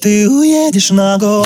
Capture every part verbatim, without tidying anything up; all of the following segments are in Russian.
ты уедешь на Гоа.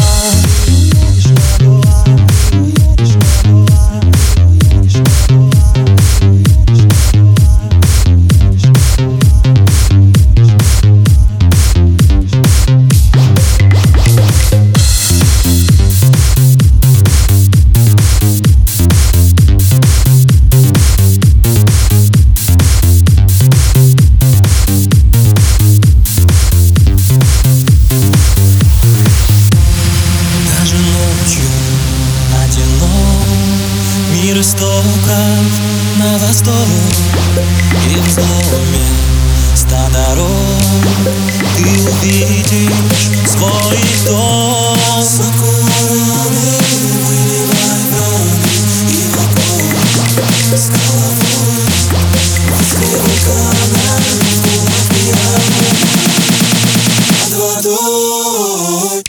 Мир истоков на восток, и в взломе ста дорог ты увидишь свой дом. Сакураны, выливай браны и вокруг с головой возле вулкана в губах пьяну под водой.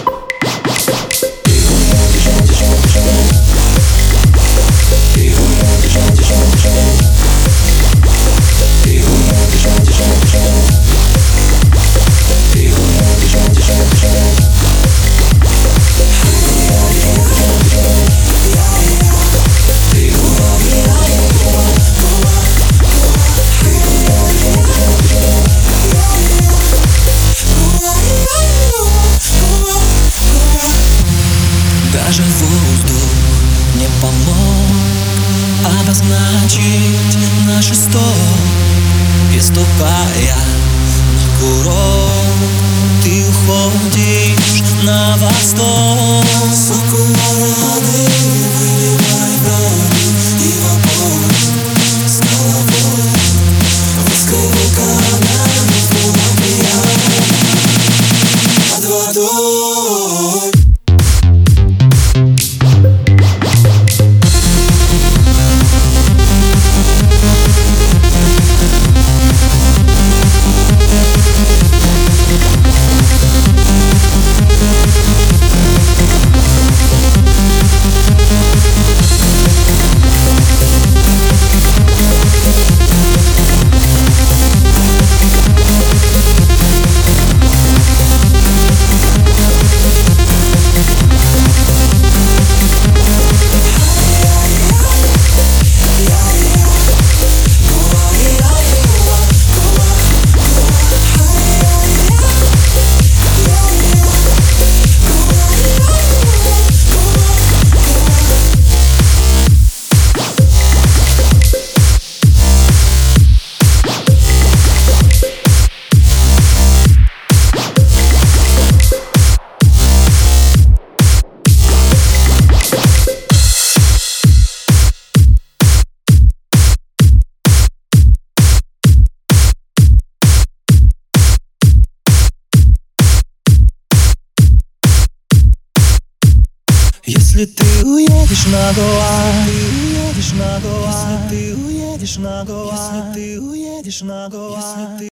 Даже воздух не помог обозначить наш стоп. И ступая на курорт, ты уходишь на восток. Сакураны, выливай брани и вокруг с головой возле вулкана в губах пьяну под водой. Если ты уедешь на Гоа, ты уедешь на Гоа, если ты уедешь на Гоа, если ты уедешь на Гоа.